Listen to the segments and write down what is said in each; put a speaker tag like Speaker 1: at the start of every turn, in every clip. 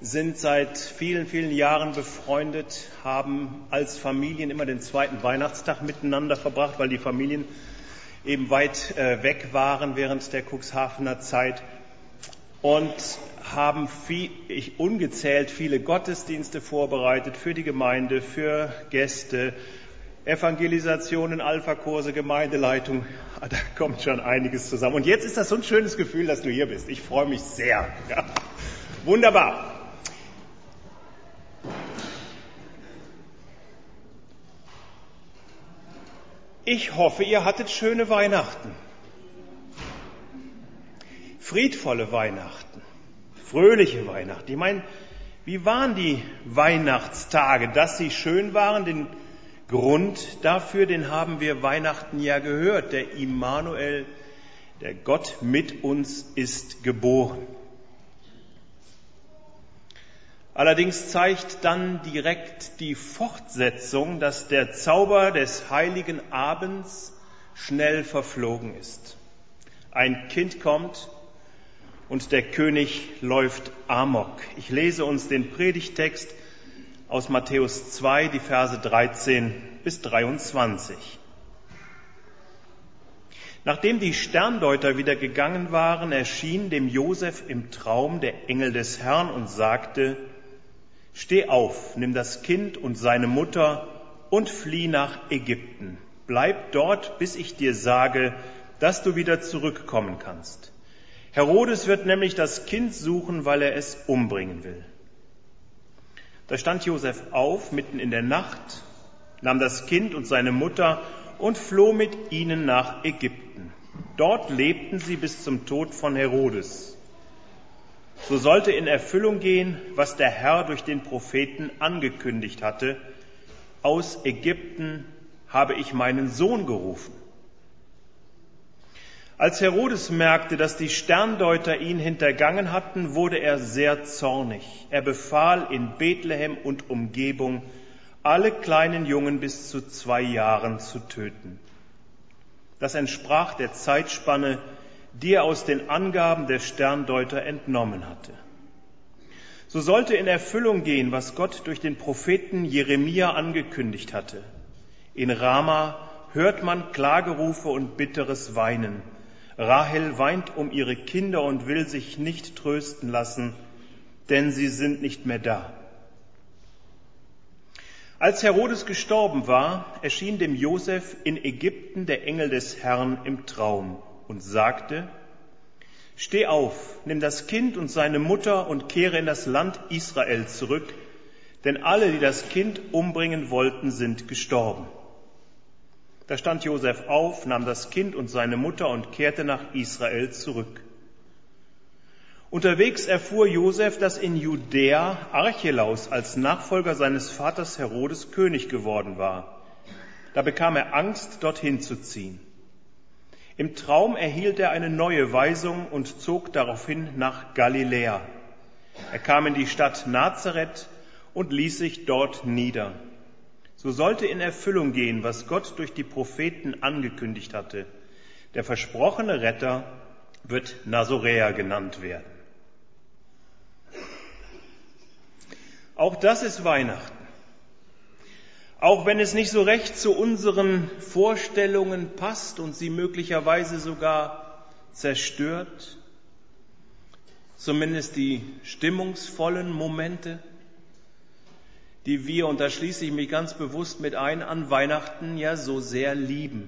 Speaker 1: sind seit vielen, vielen Jahren befreundet, haben als Familien immer den zweiten Weihnachtstag miteinander verbracht, weil die Familien eben weit weg waren während der Cuxhavener Zeit und haben ungezählt viele Gottesdienste vorbereitet für die Gemeinde, für Gäste, Evangelisationen, Alpha-Kurse, Gemeindeleitung. Da kommt schon einiges zusammen. Und jetzt ist das so ein schönes Gefühl, dass du hier bist. Ich freue mich sehr. Ja. Wunderbar. Ich hoffe, ihr hattet schöne Weihnachten. Friedvolle Weihnachten. Fröhliche Weihnachten. Ich meine, wie waren die Weihnachtstage? Dass sie schön waren, den Grund dafür, den haben wir Weihnachten ja gehört. Der Immanuel, der Gott mit uns, ist geboren. Allerdings zeigt dann direkt die Fortsetzung, dass der Zauber des heiligen Abends schnell verflogen ist. Ein Kind kommt und der König läuft amok. Ich lese uns den Predigttext aus Matthäus 2, die Verse 13 bis 23. Nachdem die Sterndeuter wieder gegangen waren, erschien dem Josef im Traum der Engel des Herrn und sagte: Steh auf, nimm das Kind und seine Mutter und flieh nach Ägypten. Bleib dort, bis ich dir sage, dass du wieder zurückkommen kannst. Herodes wird nämlich das Kind suchen, weil er es umbringen will. Da stand Josef auf, mitten in der Nacht, nahm das Kind und seine Mutter und floh mit ihnen nach Ägypten. Dort lebten sie bis zum Tod von Herodes. So sollte in Erfüllung gehen, was der Herr durch den Propheten angekündigt hatte: Aus Ägypten habe ich meinen Sohn gerufen. Als Herodes merkte, dass die Sterndeuter ihn hintergangen hatten, wurde er sehr zornig. Er befahl in Bethlehem und Umgebung, alle kleinen Jungen bis zu 2 Jahren zu töten. Das entsprach der Zeitspanne, die er aus den Angaben der Sterndeuter entnommen hatte. So sollte in Erfüllung gehen, was Gott durch den Propheten Jeremia angekündigt hatte. In Rama hört man Klagerufe und bitteres Weinen. Rahel weint um ihre Kinder und will sich nicht trösten lassen, denn sie sind nicht mehr da. Als Herodes gestorben war, erschien dem Josef in Ägypten der Engel des Herrn im Traum und sagte: Steh auf, nimm das Kind und seine Mutter und kehre in das Land Israel zurück, denn alle, die das Kind umbringen wollten, sind gestorben. Da stand Josef auf, nahm das Kind und seine Mutter und kehrte nach Israel zurück. Unterwegs erfuhr Josef, dass in Judäa Archelaus als Nachfolger seines Vaters Herodes König geworden war. Da bekam er Angst, dorthin zu ziehen. Im Traum erhielt er eine neue Weisung und zog daraufhin nach Galiläa. Er kam in die Stadt Nazareth und ließ sich dort nieder. So sollte in Erfüllung gehen, was Gott durch die Propheten angekündigt hatte. Der versprochene Retter wird Nazoräer genannt werden. Auch das ist Weihnachten. Auch wenn es nicht so recht zu unseren Vorstellungen passt und sie möglicherweise sogar zerstört, zumindest die stimmungsvollen Momente, die wir, und da schließe ich mich ganz bewusst mit ein, an Weihnachten ja so sehr lieben.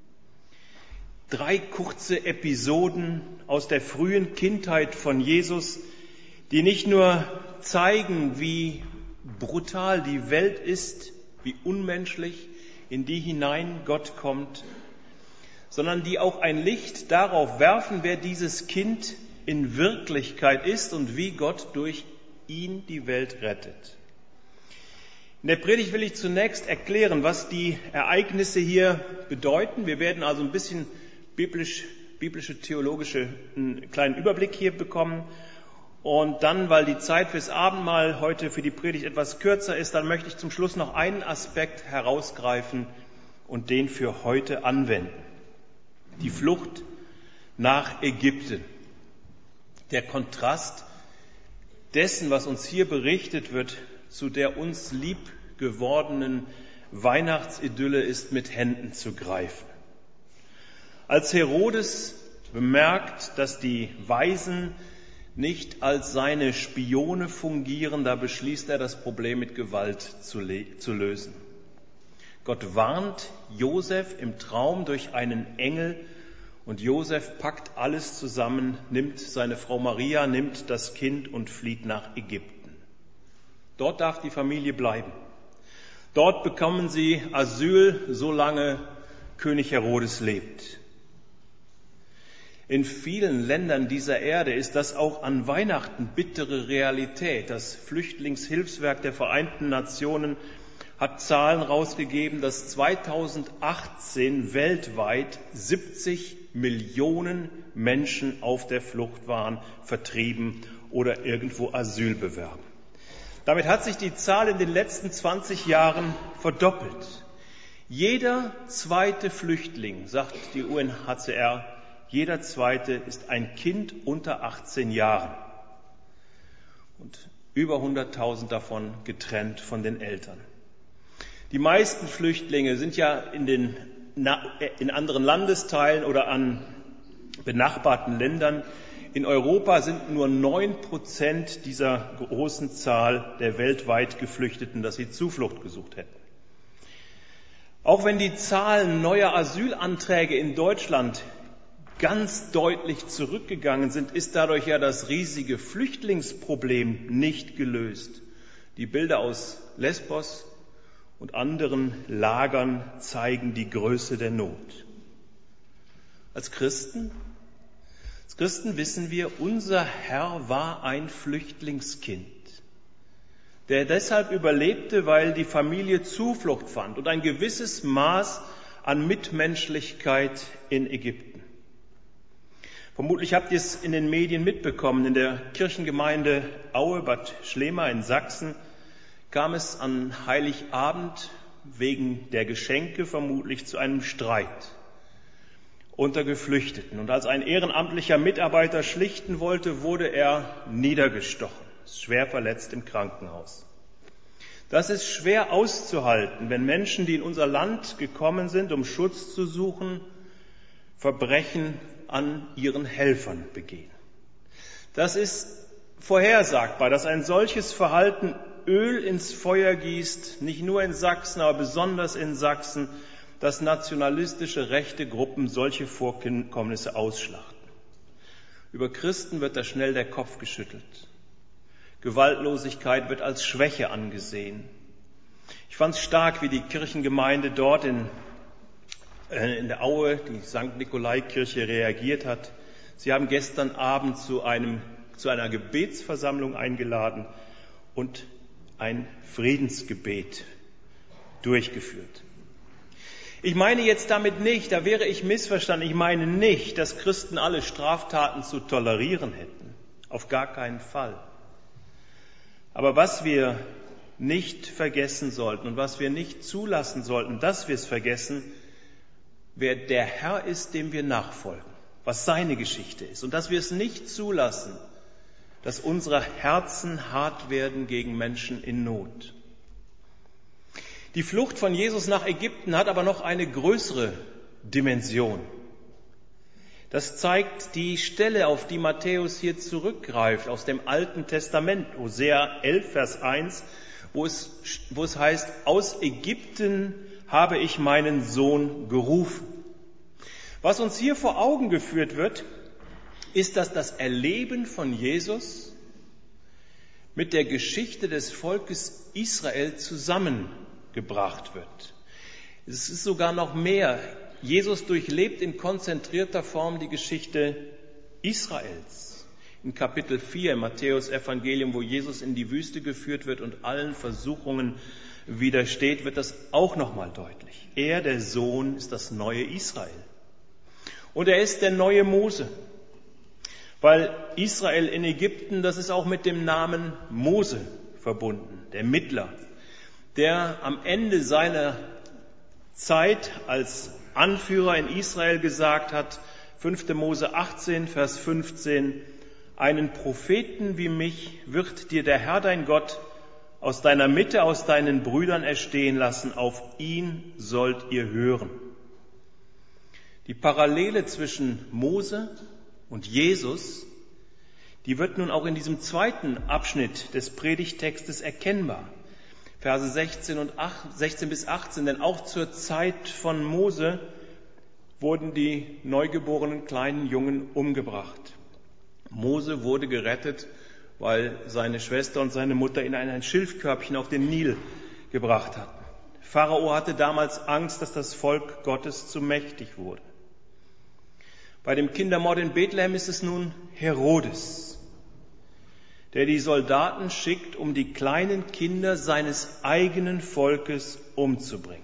Speaker 1: 3 kurze Episoden aus der frühen Kindheit von Jesus, die nicht nur zeigen, wie brutal die Welt ist, wie unmenschlich, in die hinein Gott kommt, sondern die auch ein Licht darauf werfen, wer dieses Kind in Wirklichkeit ist und wie Gott durch ihn die Welt rettet. In der Predigt will ich zunächst erklären, was die Ereignisse hier bedeuten. Wir werden also ein bisschen biblische-theologische einen kleinen Überblick hier bekommen. Und dann, weil die Zeit fürs Abendmahl heute für die Predigt etwas kürzer ist, dann möchte ich zum Schluss noch einen Aspekt herausgreifen und den für heute anwenden. Die Flucht nach Ägypten. Der Kontrast dessen, was uns hier berichtet wird, zu der uns lieb gewordenen Weihnachtsidylle ist mit Händen zu greifen. Als Herodes bemerkt, dass die Weisen nicht als seine Spione fungieren, da beschließt er, das Problem mit Gewalt zu lösen. Gott warnt Josef im Traum durch einen Engel und Josef packt alles zusammen, nimmt seine Frau Maria, nimmt das Kind und flieht nach Ägypten. Dort darf die Familie bleiben. Dort bekommen sie Asyl, solange König Herodes lebt. In vielen Ländern dieser Erde ist das auch an Weihnachten bittere Realität. Das Flüchtlingshilfswerk der Vereinten Nationen hat Zahlen rausgegeben, dass 2018 weltweit 70 Millionen Menschen auf der Flucht waren, vertrieben oder irgendwo Asyl bewerben. Damit hat sich die Zahl in den letzten 20 Jahren verdoppelt. Jeder zweite Flüchtling, sagt die UNHCR, jeder zweite ist ein Kind unter 18 Jahren und über 100.000 davon getrennt von den Eltern. Die meisten Flüchtlinge sind ja in anderen Landesteilen oder an benachbarten Ländern. In Europa sind nur 9% dieser großen Zahl der weltweit Geflüchteten, dass sie Zuflucht gesucht hätten. Auch wenn die Zahlen neuer Asylanträge in Deutschland ganz deutlich zurückgegangen sind, ist dadurch ja das riesige Flüchtlingsproblem nicht gelöst. Die Bilder aus Lesbos und anderen Lagern zeigen die Größe der Not. Als Christen wissen wir, unser Herr war ein Flüchtlingskind, der deshalb überlebte, weil die Familie Zuflucht fand und ein gewisses Maß an Mitmenschlichkeit in Ägypten. Vermutlich habt ihr es in den Medien mitbekommen. In der Kirchengemeinde Aue, Bad Schlema in Sachsen, kam es an Heiligabend wegen der Geschenke vermutlich zu einem Streit unter Geflüchteten. Und als ein ehrenamtlicher Mitarbeiter schlichten wollte, wurde er niedergestochen, schwer verletzt im Krankenhaus. Das ist schwer auszuhalten, wenn Menschen, die in unser Land gekommen sind, um Schutz zu suchen, Verbrechen an ihren Helfern begehen. Das ist vorhersagbar, dass ein solches Verhalten Öl ins Feuer gießt, nicht nur in Sachsen, aber besonders in Sachsen, dass nationalistische rechte Gruppen solche Vorkommnisse ausschlachten. Über Christen wird da schnell der Kopf geschüttelt. Gewaltlosigkeit wird als Schwäche angesehen. Ich fand es stark, wie die Kirchengemeinde dort in der Aue, die St. Nikolai-Kirche, reagiert hat. Sie haben gestern Abend zu einer Gebetsversammlung eingeladen und ein Friedensgebet durchgeführt. Ich meine jetzt damit nicht, da wäre ich missverstanden, ich meine nicht, dass Christen alle Straftaten zu tolerieren hätten. Auf gar keinen Fall. Aber was wir nicht vergessen sollten und was wir nicht zulassen sollten, dass wir es vergessen, wer der Herr ist, dem wir nachfolgen, was seine Geschichte ist. Und dass wir es nicht zulassen, dass unsere Herzen hart werden gegen Menschen in Not. Die Flucht von Jesus nach Ägypten hat aber noch eine größere Dimension. Das zeigt die Stelle, auf die Matthäus hier zurückgreift, aus dem Alten Testament, Hosea 11, Vers 1, wo es heißt, aus Ägypten habe ich meinen Sohn gerufen. Was uns hier vor Augen geführt wird, ist, dass das Erleben von Jesus mit der Geschichte des Volkes Israel zusammengebracht wird. Es ist sogar noch mehr. Jesus durchlebt in konzentrierter Form die Geschichte Israels. In Kapitel 4 im Matthäus-Evangelium, wo Jesus in die Wüste geführt wird und allen Versuchungen widersteht, wird das auch nochmal deutlich. Er, der Sohn, ist das neue Israel. Und er ist der neue Mose. Weil Israel in Ägypten, das ist auch mit dem Namen Mose verbunden, der Mittler, der am Ende seiner Zeit als Anführer in Israel gesagt hat, 5. Mose 18, Vers 15, einen Propheten wie mich wird dir der Herr dein Gott aus deiner Mitte, aus deinen Brüdern erstehen lassen. Auf ihn sollt ihr hören. Die Parallele zwischen Mose und Jesus, die wird nun auch in diesem zweiten Abschnitt des Predigttextes erkennbar. Verse 16 bis 18, denn auch zur Zeit von Mose wurden die neugeborenen kleinen Jungen umgebracht. Mose wurde gerettet, weil seine Schwester und seine Mutter ihn in ein Schilfkörbchen auf den Nil gebracht hatten. Pharao hatte damals Angst, dass das Volk Gottes zu mächtig wurde. Bei dem Kindermord in Bethlehem ist es nun Herodes, der die Soldaten schickt, um die kleinen Kinder seines eigenen Volkes umzubringen.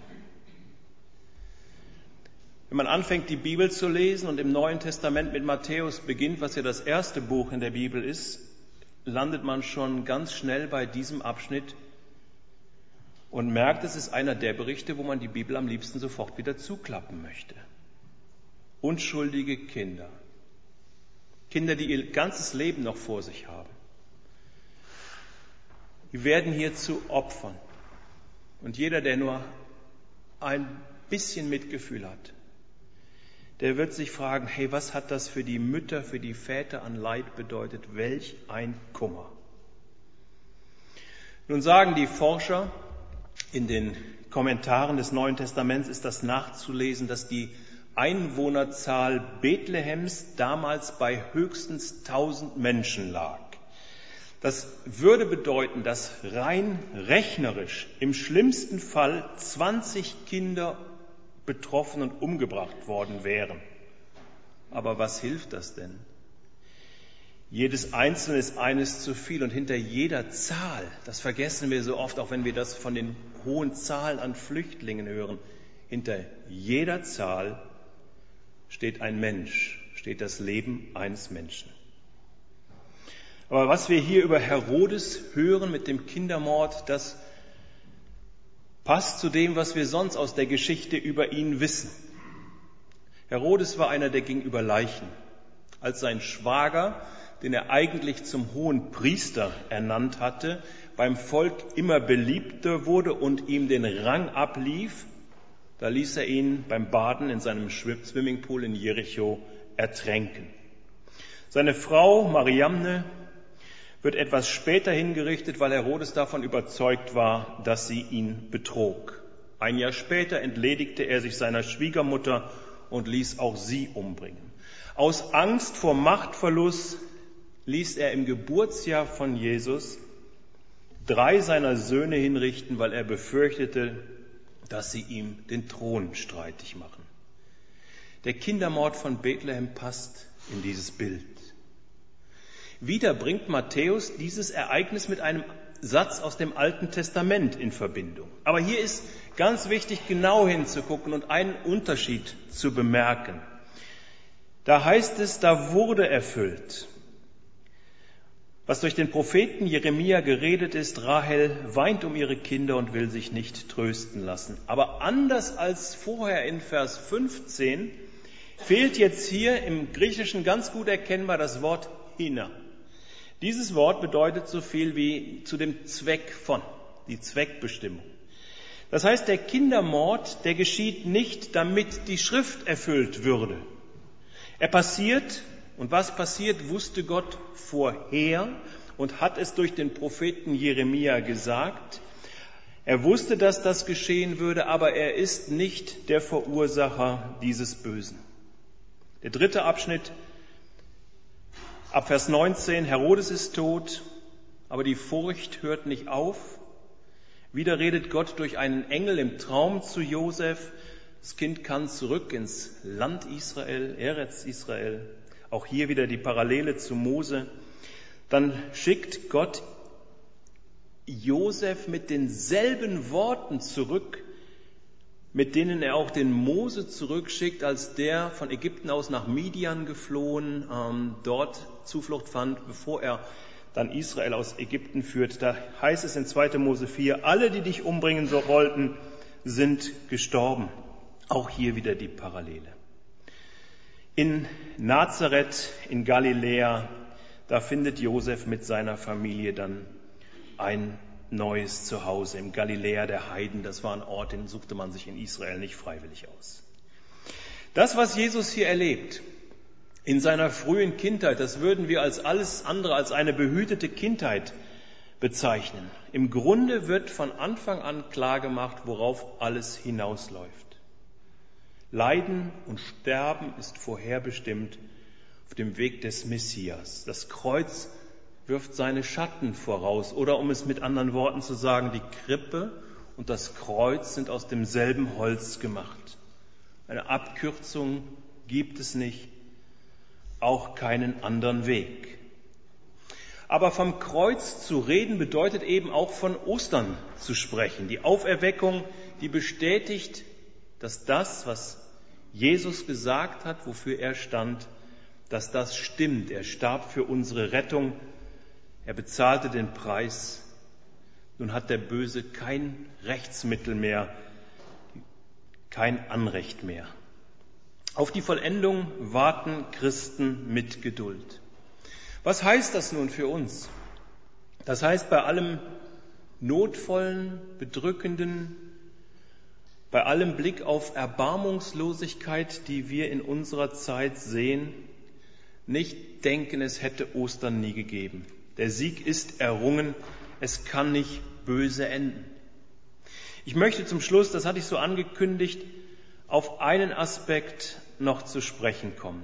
Speaker 1: Wenn man anfängt, die Bibel zu lesen und im Neuen Testament mit Matthäus beginnt, was ja das erste Buch in der Bibel ist, landet man schon ganz schnell bei diesem Abschnitt und merkt, es ist einer der Berichte, wo man die Bibel am liebsten sofort wieder zuklappen möchte. Unschuldige Kinder. Kinder, die ihr ganzes Leben noch vor sich haben. Die werden hier zu Opfern. Und jeder, der nur ein bisschen Mitgefühl hat, der wird sich fragen, hey, was hat das für die Mütter, für die Väter an Leid bedeutet? Welch ein Kummer. Nun sagen die Forscher, in den Kommentaren des Neuen Testaments ist das nachzulesen, dass die Einwohnerzahl Bethlehems damals bei höchstens 1000 Menschen lag. Das würde bedeuten, dass rein rechnerisch im schlimmsten Fall 20 Kinder betroffen und umgebracht worden wären. Aber was hilft das denn? Jedes Einzelne ist eines zu viel und hinter jeder Zahl, das vergessen wir so oft, auch wenn wir das von den hohen Zahlen an Flüchtlingen hören, hinter jeder Zahl steht ein Mensch, steht das Leben eines Menschen. Aber was wir hier über Herodes hören mit dem Kindermord, das passt zu dem, was wir sonst aus der Geschichte über ihn wissen. Herodes war einer, der ging über Leichen. Als sein Schwager, den er eigentlich zum hohen Priester ernannt hatte, beim Volk immer beliebter wurde und ihm den Rang ablief, da ließ er ihn beim Baden in seinem Swimmingpool in Jericho ertränken. Seine Frau Mariamne wird etwas später hingerichtet, weil Herodes davon überzeugt war, dass sie ihn betrog. Ein Jahr später entledigte er sich seiner Schwiegermutter und ließ auch sie umbringen. Aus Angst vor Machtverlust ließ er im Geburtsjahr von Jesus 3 seiner Söhne hinrichten, weil er befürchtete, dass sie ihm den Thron streitig machen. Der Kindermord von Bethlehem passt in dieses Bild. Wieder bringt Matthäus dieses Ereignis mit einem Satz aus dem Alten Testament in Verbindung. Aber hier ist ganz wichtig, genau hinzugucken und einen Unterschied zu bemerken. Da heißt es, da wurde erfüllt, was durch den Propheten Jeremia geredet ist, Rahel weint um ihre Kinder und will sich nicht trösten lassen. Aber anders als vorher in Vers 15 fehlt jetzt hier im Griechischen ganz gut erkennbar das Wort hina. Dieses Wort bedeutet so viel wie zu dem Zweck von, die Zweckbestimmung. Das heißt, der Kindermord, der geschieht nicht, damit die Schrift erfüllt würde. Er passiert, und was passiert, wusste Gott vorher und hat es durch den Propheten Jeremia gesagt. Er wusste, dass das geschehen würde, aber er ist nicht der Verursacher dieses Bösen. Der dritte Abschnitt, ab Vers 19, Herodes ist tot, aber die Furcht hört nicht auf. Wieder redet Gott durch einen Engel im Traum zu Josef. Das Kind kann zurück ins Land Israel, Eretz Israel. Auch hier wieder die Parallele zu Mose. Dann schickt Gott Josef mit denselben Worten zurück, mit denen er auch den Mose zurückschickt, als der von Ägypten aus nach Midian geflohen, dort Zuflucht fand, bevor er dann Israel aus Ägypten führt. Da heißt es in 2. Mose 4, alle, die dich umbringen wollten, sind gestorben. Auch hier wieder die Parallele. In Nazareth in Galiläa, da findet Josef mit seiner Familie dann ein neues Zuhause im Galiläa der Heiden. Das war ein Ort, den suchte man sich in Israel nicht freiwillig aus. Das, was Jesus hier erlebt, in seiner frühen Kindheit, das würden wir als alles andere als eine behütete Kindheit bezeichnen. Im Grunde wird von Anfang an klargemacht, worauf alles hinausläuft. Leiden und Sterben ist vorherbestimmt auf dem Weg des Messias. Das Kreuz wirft seine Schatten voraus. Oder um es mit anderen Worten zu sagen, die Krippe und das Kreuz sind aus demselben Holz gemacht. Eine Abkürzung gibt es nicht, auch keinen anderen Weg. Aber vom Kreuz zu reden bedeutet eben auch von Ostern zu sprechen. Die Auferweckung, die bestätigt, dass das, was Jesus gesagt hat, wofür er stand, dass das stimmt. Er starb für unsere Rettung. Er bezahlte den Preis. Nun hat der Böse kein Rechtsmittel mehr, kein Anrecht mehr. Auf die Vollendung warten Christen mit Geduld. Was heißt das nun für uns? Das heißt, bei allem Notvollen, Bedrückenden, bei allem Blick auf Erbarmungslosigkeit, die wir in unserer Zeit sehen, nicht denken, es hätte Ostern nie gegeben. Der Sieg ist errungen, es kann nicht böse enden. Ich möchte zum Schluss, das hatte ich so angekündigt, auf einen Aspekt noch zu sprechen kommen.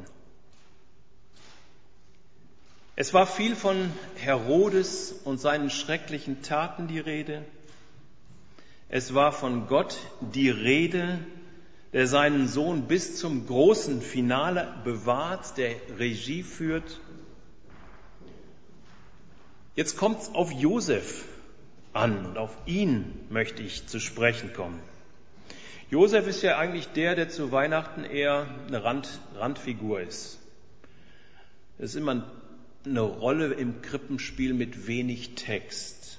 Speaker 1: Es war viel von Herodes und seinen schrecklichen Taten die Rede. Es war von Gott die Rede, der seinen Sohn bis zum großen Finale bewahrt, der Regie führt. Jetzt kommt es auf Josef an und auf ihn möchte ich zu sprechen kommen. Josef ist ja eigentlich der zu Weihnachten eher eine Randfigur ist. Es ist immer eine Rolle im Krippenspiel mit wenig Text.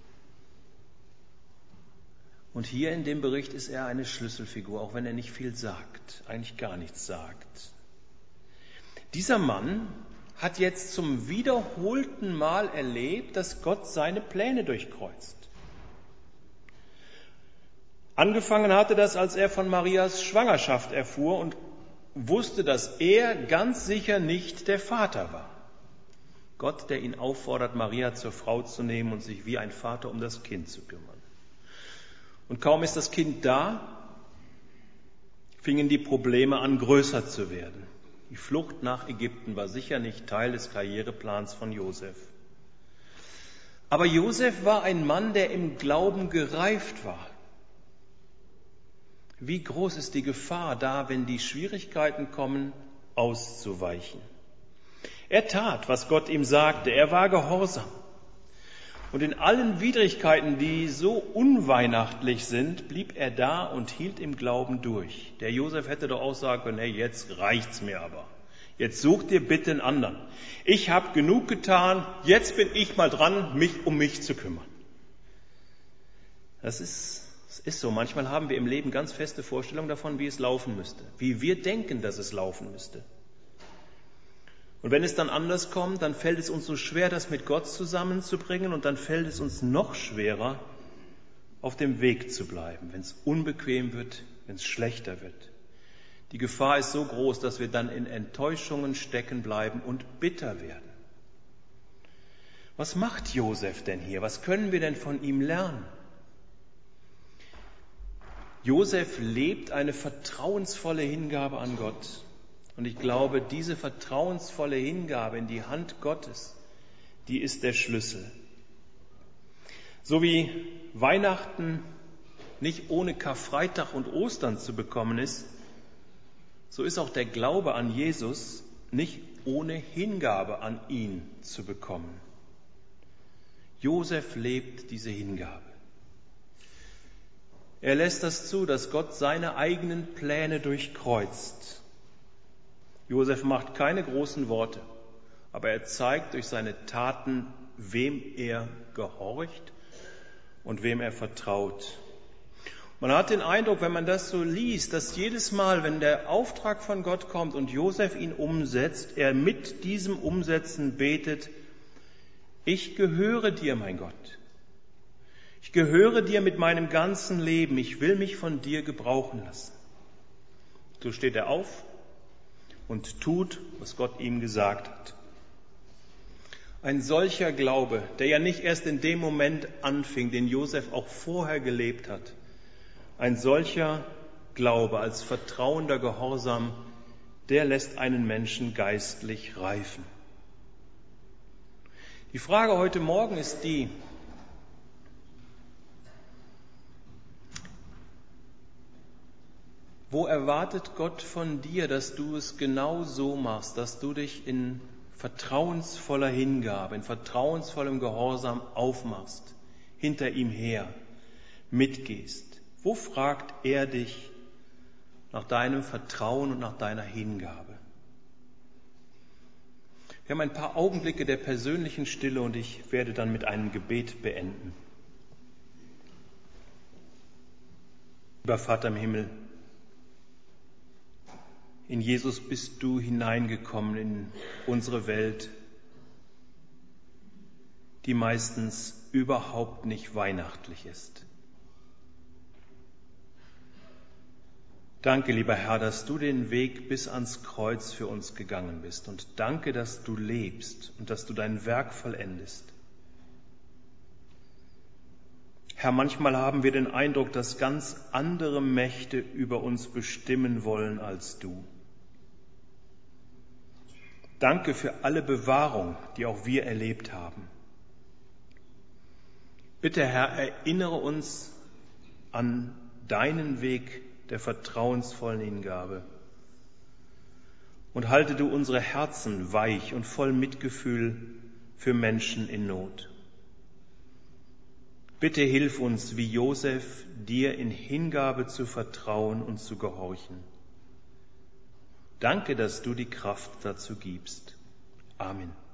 Speaker 1: Und hier in dem Bericht ist er eine Schlüsselfigur, auch wenn er nicht viel sagt, eigentlich gar nichts sagt. Dieser Mann hat jetzt zum wiederholten Mal erlebt, dass Gott seine Pläne durchkreuzt. Angefangen hatte das, als er von Marias Schwangerschaft erfuhr und wusste, dass er ganz sicher nicht der Vater war. Gott, der ihn auffordert, Maria zur Frau zu nehmen und sich wie ein Vater um das Kind zu kümmern. Und kaum ist das Kind da, fingen die Probleme an, größer zu werden. Die Flucht nach Ägypten war sicher nicht Teil des Karriereplans von Josef. Aber Josef war ein Mann, der im Glauben gereift war. Wie groß ist die Gefahr da, wenn die Schwierigkeiten kommen, auszuweichen? Er tat, was Gott ihm sagte. Er war gehorsam. Und in allen Widrigkeiten, die so unweihnachtlich sind, blieb er da und hielt im Glauben durch. Der Josef hätte doch auch sagen können, hey, jetzt reicht's mir aber. Jetzt such dir bitte einen anderen. Ich habe genug getan, jetzt bin ich mal dran, mich um mich zu kümmern. Das ist so. Manchmal haben wir im Leben ganz feste Vorstellungen davon, wie es laufen müsste, wie wir denken, dass es laufen müsste. Und wenn es dann anders kommt, dann fällt es uns so schwer, das mit Gott zusammenzubringen und dann fällt es uns noch schwerer, auf dem Weg zu bleiben, wenn es unbequem wird, wenn es schlechter wird. Die Gefahr ist so groß, dass wir dann in Enttäuschungen stecken bleiben und bitter werden. Was macht Josef denn hier? Was können wir denn von ihm lernen? Josef lebt eine vertrauensvolle Hingabe an Gott. Und ich glaube, diese vertrauensvolle Hingabe in die Hand Gottes, die ist der Schlüssel. So wie Weihnachten nicht ohne Karfreitag und Ostern zu bekommen ist, so ist auch der Glaube an Jesus nicht ohne Hingabe an ihn zu bekommen. Josef lebt diese Hingabe. Er lässt das zu, dass Gott seine eigenen Pläne durchkreuzt. Josef macht keine großen Worte, aber er zeigt durch seine Taten, wem er gehorcht und wem er vertraut. Man hat den Eindruck, wenn man das so liest, dass jedes Mal, wenn der Auftrag von Gott kommt und Josef ihn umsetzt, er mit diesem Umsetzen betet: Ich gehöre dir, mein Gott. Ich gehöre dir mit meinem ganzen Leben. Ich will mich von dir gebrauchen lassen. So steht er auf und tut, was Gott ihm gesagt hat. Ein solcher Glaube, der ja nicht erst in dem Moment anfing, den Josef auch vorher gelebt hat, ein solcher Glaube als vertrauender Gehorsam, der lässt einen Menschen geistlich reifen. Die Frage heute Morgen ist die: Wo erwartet Gott von dir, dass du es genau so machst, dass du dich in vertrauensvoller Hingabe, in vertrauensvollem Gehorsam aufmachst, hinter ihm her mitgehst? Wo fragt er dich nach deinem Vertrauen und nach deiner Hingabe? Wir haben ein paar Augenblicke der persönlichen Stille und ich werde dann mit einem Gebet beenden. Lieber Vater im Himmel, in Jesus bist du hineingekommen in unsere Welt, die meistens überhaupt nicht weihnachtlich ist. Danke, lieber Herr, dass du den Weg bis ans Kreuz für uns gegangen bist. Und danke, dass du lebst und dass du dein Werk vollendest. Herr, manchmal haben wir den Eindruck, dass ganz andere Mächte über uns bestimmen wollen als du. Danke für alle Bewahrung, die auch wir erlebt haben. Bitte, Herr, erinnere uns an deinen Weg der vertrauensvollen Hingabe und halte du unsere Herzen weich und voll Mitgefühl für Menschen in Not. Bitte hilf uns, wie Josef, dir in Hingabe zu vertrauen und zu gehorchen. Danke, dass du die Kraft dazu gibst. Amen.